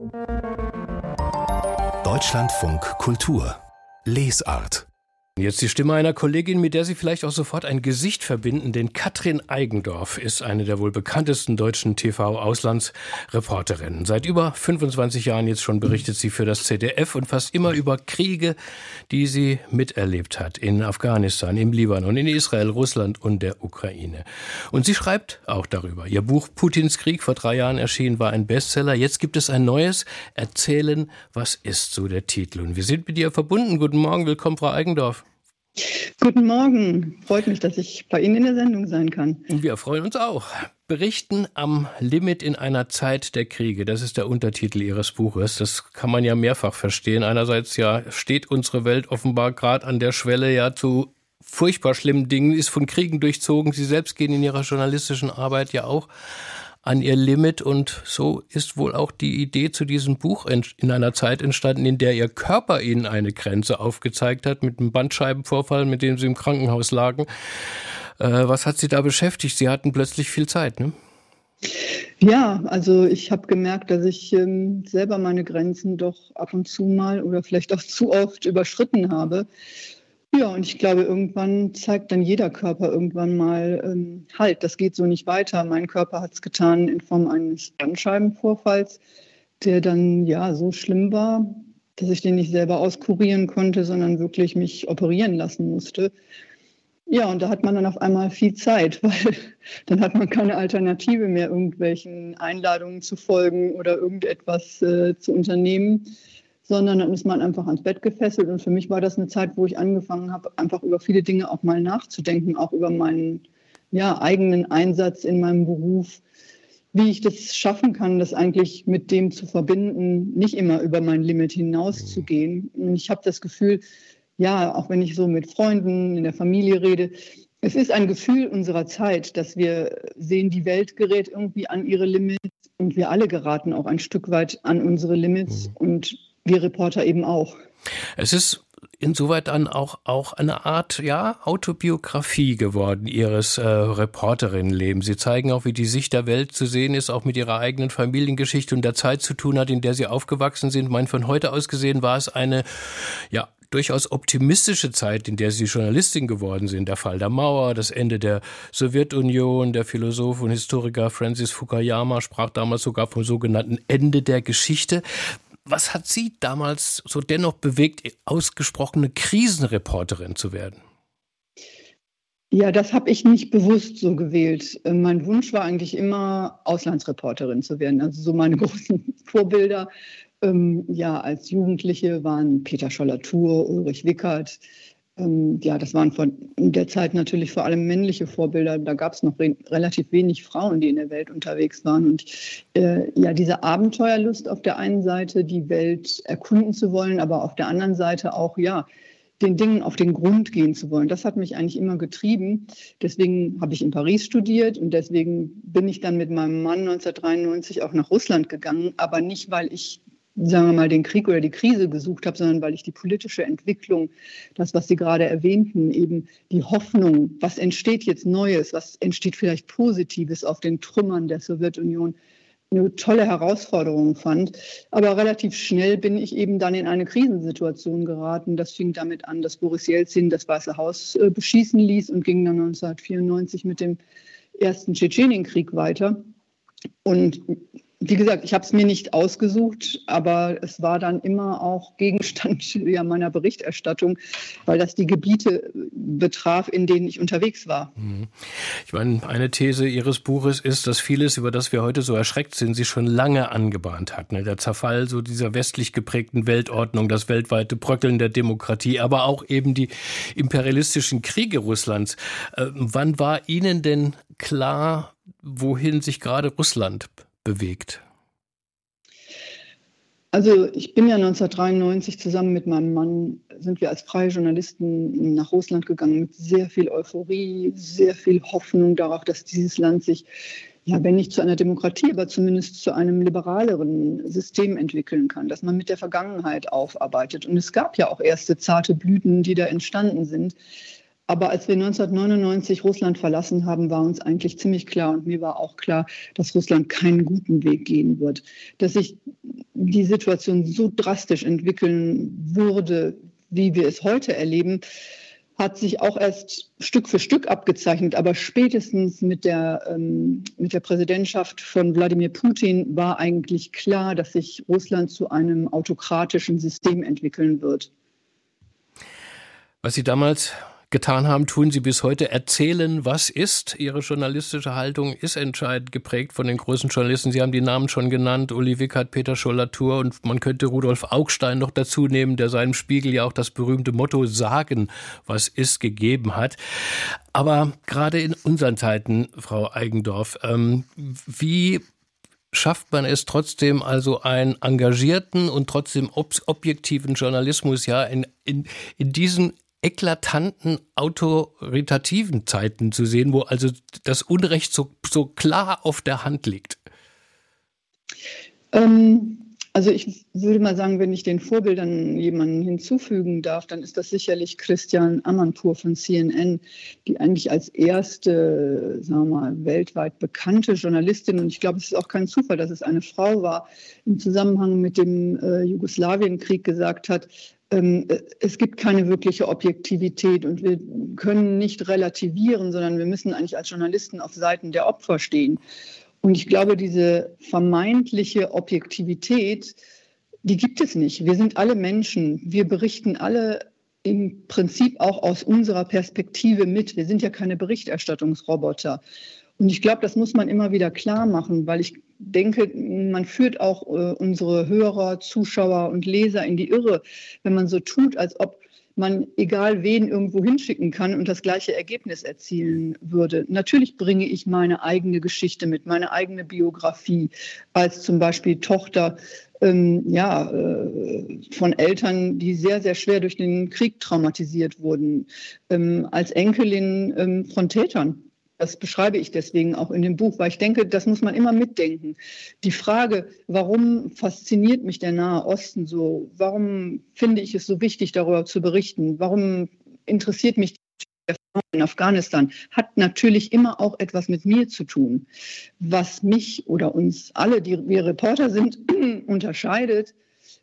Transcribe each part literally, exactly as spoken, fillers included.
Deutschlandfunk Kultur Lesart. Jetzt die Stimme einer Kollegin, mit der Sie vielleicht auch sofort ein Gesicht verbinden, denn Katrin Eigendorf ist eine der wohl bekanntesten deutschen T V-Auslandsreporterinnen. Seit über fünfundzwanzig Jahren jetzt schon berichtet sie für das Z D F und fast immer über Kriege, die sie miterlebt hat. In Afghanistan, im Libanon, in Israel, Russland und der Ukraine. Und sie schreibt auch darüber. Ihr Buch Putins Krieg, vor drei Jahren erschienen, war ein Bestseller. Jetzt gibt es ein neues. Erzählen, was ist, so der Titel. Und wir sind mit ihr verbunden. Guten Morgen, willkommen, Frau Eigendorf. Guten Morgen. Freut mich, dass ich bei Ihnen in der Sendung sein kann. Wir freuen uns auch. Berichten am Limit in einer Zeit der Kriege. Das ist der Untertitel Ihres Buches. Das kann man ja mehrfach verstehen. Einerseits ja steht unsere Welt offenbar gerade an der Schwelle ja zu furchtbar schlimmen Dingen, ist von Kriegen durchzogen. Sie selbst gehen in Ihrer journalistischen Arbeit ja auch an ihr Limit, und so ist wohl auch die Idee zu diesem Buch in einer Zeit entstanden, in der ihr Körper ihnen eine Grenze aufgezeigt hat, mit einem Bandscheibenvorfall, mit dem sie im Krankenhaus lagen. Äh, was hat Sie da beschäftigt? Sie hatten plötzlich viel Zeit, ne? Ja, also ich habe gemerkt, dass ich ähm, selber meine Grenzen doch ab und zu mal oder vielleicht auch zu oft überschritten habe. Ja, und ich glaube, irgendwann zeigt dann jeder Körper irgendwann mal, ähm, halt, das geht so nicht weiter. Mein Körper hat es getan in Form eines Bandscheibenvorfalls, der dann ja so schlimm war, dass ich den nicht selber auskurieren konnte, sondern wirklich mich operieren lassen musste. Ja, und da hat man dann auf einmal viel Zeit, weil dann hat man keine Alternative mehr, irgendwelchen Einladungen zu folgen oder irgendetwas äh, zu unternehmen, sondern dann ist man einfach ans Bett gefesselt. Und für mich war das eine Zeit, wo ich angefangen habe, einfach über viele Dinge auch mal nachzudenken, auch über meinen ja, eigenen Einsatz in meinem Beruf, wie ich das schaffen kann, das eigentlich mit dem zu verbinden, nicht immer über mein Limit hinauszugehen. Und ich habe das Gefühl, ja, auch wenn ich so mit Freunden in der Familie rede, es ist ein Gefühl unserer Zeit, dass wir sehen, die Welt gerät irgendwie an ihre Limits und wir alle geraten auch ein Stück weit an unsere Limits und wir Reporter eben auch. Es ist insoweit dann auch, auch eine Art ja, Autobiografie geworden, Ihres äh, Reporterinnenlebens. Sie zeigen auch, wie die Sicht der Welt zu sehen ist, auch mit Ihrer eigenen Familiengeschichte und der Zeit zu tun hat, in der Sie aufgewachsen sind. Ich meine, von heute aus gesehen war es eine ja, durchaus optimistische Zeit, in der Sie Journalistin geworden sind. Der Fall der Mauer, das Ende der Sowjetunion, der Philosoph und Historiker Francis Fukuyama sprach damals sogar vom sogenannten Ende der Geschichte. Was hat Sie damals so dennoch bewegt, ausgesprochene Krisenreporterin zu werden? Ja, das habe ich nicht bewusst so gewählt. Mein Wunsch war eigentlich immer, Auslandsreporterin zu werden. Also so meine großen Vorbilder ähm, ja, als Jugendliche waren Peter Scholler-Thur, Ulrich Wickert. Ähm, ja, das waren von der Zeit natürlich vor allem männliche Vorbilder. Da gab es noch re- relativ wenig Frauen, die in der Welt unterwegs waren. Und äh, ja, diese Abenteuerlust auf der einen Seite, die Welt erkunden zu wollen, aber auf der anderen Seite auch, ja, den Dingen auf den Grund gehen zu wollen. Das hat mich eigentlich immer getrieben. Deswegen habe ich in Paris studiert und deswegen bin ich dann mit meinem Mann neunzehnhundertdreiundneunzig auch nach Russland gegangen, aber nicht, weil ich sagen wir mal, den Krieg oder die Krise gesucht habe, sondern weil ich die politische Entwicklung, das, was Sie gerade erwähnten, eben die Hoffnung, was entsteht jetzt Neues, was entsteht vielleicht Positives auf den Trümmern der Sowjetunion, eine tolle Herausforderung fand. Aber relativ schnell bin ich eben dann in eine Krisensituation geraten. Das fing damit an, dass Boris Jelzin das Weiße Haus äh, beschießen ließ und ging dann neunzehnhundertvierundneunzig mit dem ersten Tschetschenienkrieg weiter. Und wie gesagt, ich habe es mir nicht ausgesucht, aber es war dann immer auch Gegenstand ja, meiner Berichterstattung, weil das die Gebiete betraf, in denen ich unterwegs war. Ich meine, eine These Ihres Buches ist, dass vieles, über das wir heute so erschreckt sind, Sie schon lange angebahnt hat. Der Zerfall so dieser westlich geprägten Weltordnung, das weltweite Bröckeln der Demokratie, aber auch eben die imperialistischen Kriege Russlands. Äh, wann war Ihnen denn klar, wohin sich gerade Russland bewegt? Also ich bin ja neunzehnhundertdreiundneunzig zusammen mit meinem Mann, sind wir als freie Journalisten nach Russland gegangen mit sehr viel Euphorie, sehr viel Hoffnung darauf, dass dieses Land sich, ja, wenn nicht zu einer Demokratie, aber zumindest zu einem liberaleren System entwickeln kann, dass man mit der Vergangenheit aufarbeitet. Und es gab ja auch erste zarte Blüten, die da entstanden sind. Aber als wir neunzehnhundertneunundneunzig Russland verlassen haben, war uns eigentlich ziemlich klar, und mir war auch klar, dass Russland keinen guten Weg gehen wird. Dass sich die Situation so drastisch entwickeln würde, wie wir es heute erleben, hat sich auch erst Stück für Stück abgezeichnet. Aber spätestens mit der, ähm, mit der Präsidentschaft von Wladimir Putin war eigentlich klar, dass sich Russland zu einem autokratischen System entwickeln wird. Was Sie damals getan haben, tun Sie bis heute. Erzählen, was ist. Ihre journalistische Haltung ist entscheidend geprägt von den großen Journalisten. Sie haben die Namen schon genannt, Uli Wickert, Peter Scholl-Latour, und man könnte Rudolf Augstein noch dazu nehmen, der seinem Spiegel ja auch das berühmte Motto „Sagen, was ist" gegeben hat. Aber gerade in unseren Zeiten, Frau Eigendorf, ähm, wie schafft man es trotzdem, also einen engagierten und trotzdem ob- objektiven Journalismus ja in, in, in diesen eklatanten, autoritativen Zeiten zu sehen, wo also das Unrecht so, so klar auf der Hand liegt? Ähm, also ich würde mal sagen, wenn ich den Vorbildern jemanden hinzufügen darf, dann ist das sicherlich Christiane Amanpour von C N N, die eigentlich als erste, sagen wir mal, weltweit bekannte Journalistin, und ich glaube, es ist auch kein Zufall, dass es eine Frau war, im Zusammenhang mit dem äh, Jugoslawienkrieg gesagt hat, es gibt keine wirkliche Objektivität und wir können nicht relativieren, sondern wir müssen eigentlich als Journalisten auf Seiten der Opfer stehen. Und ich glaube, diese vermeintliche Objektivität, die gibt es nicht. Wir sind alle Menschen. Wir berichten alle im Prinzip auch aus unserer Perspektive mit. Wir sind ja keine Berichterstattungsroboter. Und ich glaube, das muss man immer wieder klar machen, weil ich denke, man führt auch äh, unsere Hörer, Zuschauer und Leser in die Irre, wenn man so tut, als ob man egal wen irgendwo hinschicken kann und das gleiche Ergebnis erzielen würde. Natürlich bringe ich meine eigene Geschichte mit, meine eigene Biografie als zum Beispiel Tochter ähm, ja, äh, von Eltern, die sehr, sehr schwer durch den Krieg traumatisiert wurden, ähm, als Enkelin ähm, von Tätern. Das beschreibe ich deswegen auch in dem Buch, weil ich denke, das muss man immer mitdenken. Die Frage, warum fasziniert mich der Nahe Osten so? Warum finde ich es so wichtig, darüber zu berichten? Warum interessiert mich der Frau in Afghanistan? Hat natürlich immer auch etwas mit mir zu tun. Was mich oder uns alle, die wir Reporter sind, unterscheidet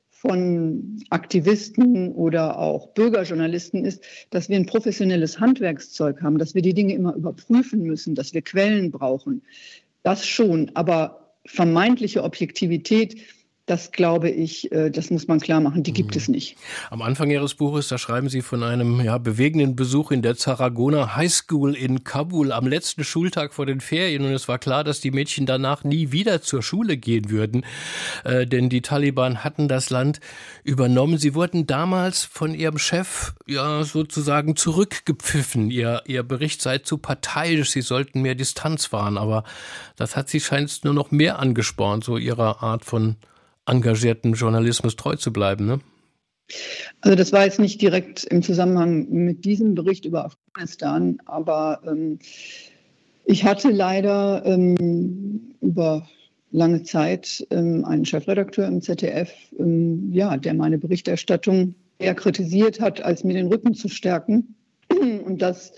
von Aktivisten oder auch Bürgerjournalisten ist, dass wir ein professionelles Handwerkszeug haben, dass wir die Dinge immer überprüfen müssen, dass wir Quellen brauchen. Das schon, aber vermeintliche Objektivität, das glaube ich, das muss man klar machen, die gibt es nicht. Am Anfang Ihres Buches, da schreiben Sie von einem ja, bewegenden Besuch in der Zarragona High School in Kabul am letzten Schultag vor den Ferien. Und es war klar, dass die Mädchen danach nie wieder zur Schule gehen würden, äh, denn die Taliban hatten das Land übernommen. Sie wurden damals von ihrem Chef ja sozusagen zurückgepfiffen. Ihr, ihr Bericht sei zu parteiisch, sie sollten mehr Distanz wahren. Aber das hat sie scheint nur noch mehr angespornt, so ihrer Art von engagierten Journalismus treu zu bleiben, ne? Also das war jetzt nicht direkt im Zusammenhang mit diesem Bericht über Afghanistan, aber ähm, ich hatte leider ähm, über lange Zeit ähm, einen Chefredakteur im Z D F, ähm, ja, der meine Berichterstattung eher kritisiert hat, als mir den Rücken zu stärken. Und das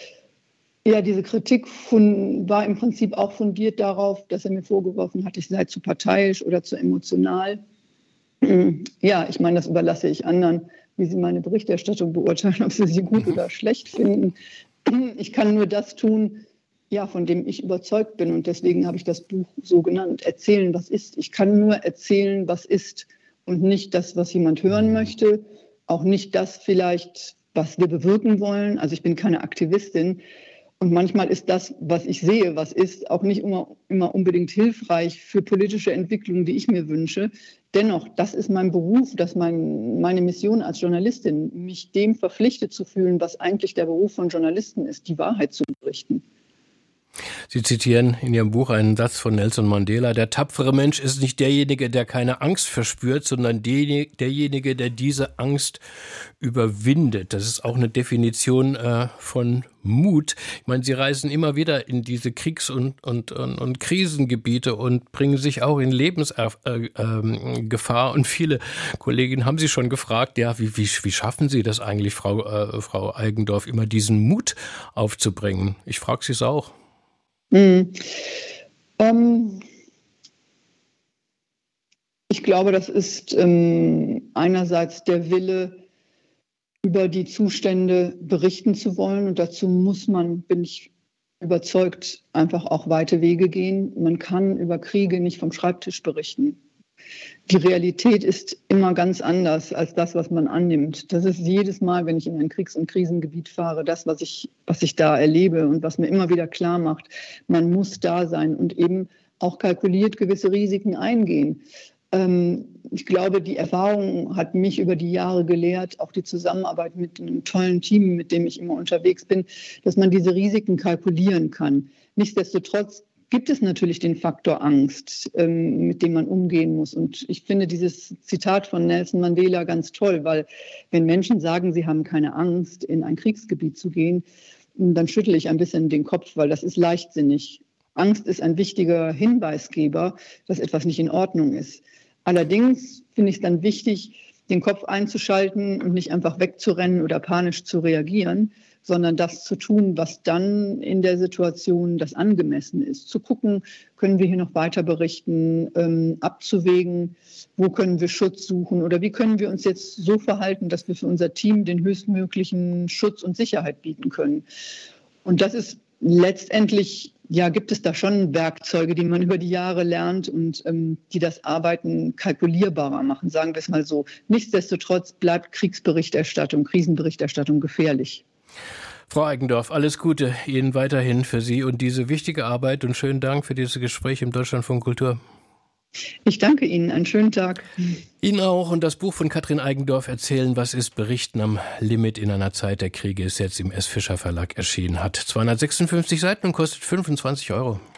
Ja, diese Kritik von, war im Prinzip auch fundiert darauf, dass er mir vorgeworfen hat, ich sei zu parteiisch oder zu emotional. Ja, ich meine, das überlasse ich anderen, wie sie meine Berichterstattung beurteilen, ob sie sie gut oder schlecht finden. Ich kann nur das tun, ja, von dem ich überzeugt bin. Und deswegen habe ich das Buch so genannt, Erzählen, was ist. Ich kann nur erzählen, was ist und nicht das, was jemand hören möchte. Auch nicht das vielleicht, was wir bewirken wollen. Also ich bin keine Aktivistin. Und manchmal ist das, was ich sehe, was ist, auch nicht immer, immer unbedingt hilfreich für politische Entwicklungen, die ich mir wünsche. Dennoch, das ist mein Beruf, das ist mein, meine Mission als Journalistin, mich dem verpflichtet zu fühlen, was eigentlich der Beruf von Journalisten ist, die Wahrheit zu berichten. Sie zitieren in Ihrem Buch einen Satz von Nelson Mandela: Der tapfere Mensch ist nicht derjenige, der keine Angst verspürt, sondern derjenige, der diese Angst überwindet. Das ist auch eine Definition äh, von Mut. Ich meine, Sie reisen immer wieder in diese Kriegs- und, und, und, und Krisengebiete und bringen sich auch in Lebensgefahr. Äh, äh, und viele Kolleginnen haben Sie schon gefragt, ja, wie, wie, wie schaffen Sie das eigentlich, Frau, äh, Frau Eigendorf, immer diesen Mut aufzubringen? Ich frage Sie es auch. Mhm. Ähm, ich glaube, das ist ähm, einerseits der Wille, über die Zustände berichten zu wollen. Und dazu muss man, bin ich überzeugt, einfach auch weite Wege gehen. Man kann über Kriege nicht vom Schreibtisch berichten. Die Realität ist immer ganz anders als das, was man annimmt. Das ist jedes Mal, wenn ich in ein Kriegs- und Krisengebiet fahre, das, was ich, was ich da erlebe und was mir immer wieder klar macht, man muss da sein und eben auch kalkuliert gewisse Risiken eingehen. Ähm, ich glaube, die Erfahrung hat mich über die Jahre gelehrt, auch die Zusammenarbeit mit einem tollen Team, mit dem ich immer unterwegs bin, dass man diese Risiken kalkulieren kann. Nichtsdestotrotz gibt es natürlich den Faktor Angst, ähm, mit dem man umgehen muss. Und ich finde dieses Zitat von Nelson Mandela ganz toll, weil wenn Menschen sagen, sie haben keine Angst, in ein Kriegsgebiet zu gehen, dann schüttle ich ein bisschen den Kopf, weil das ist leichtsinnig. Angst ist ein wichtiger Hinweisgeber, dass etwas nicht in Ordnung ist. Allerdings finde ich es dann wichtig, den Kopf einzuschalten und nicht einfach wegzurennen oder panisch zu reagieren, sondern das zu tun, was dann in der Situation das Angemessene ist. Zu gucken, können wir hier noch weiter berichten, ähm, abzuwägen, wo können wir Schutz suchen oder wie können wir uns jetzt so verhalten, dass wir für unser Team den höchstmöglichen Schutz und Sicherheit bieten können. Und das ist letztendlich, ja, gibt es da schon Werkzeuge, die man über die Jahre lernt und ähm, die das Arbeiten kalkulierbarer machen, sagen wir es mal so. Nichtsdestotrotz bleibt Kriegsberichterstattung, Krisenberichterstattung gefährlich. Frau Eigendorf, alles Gute Ihnen weiterhin für Sie und diese wichtige Arbeit und schönen Dank für dieses Gespräch im Deutschlandfunk Kultur. Ich danke Ihnen, einen schönen Tag. Ihnen auch, und das Buch von Katrin Eigendorf, Erzählen, was ist, Berichten am Limit in einer Zeit der Kriege, ist jetzt im S. Fischer Verlag erschienen, hat zweihundertsechsundfünfzig Seiten und kostet fünfundzwanzig Euro.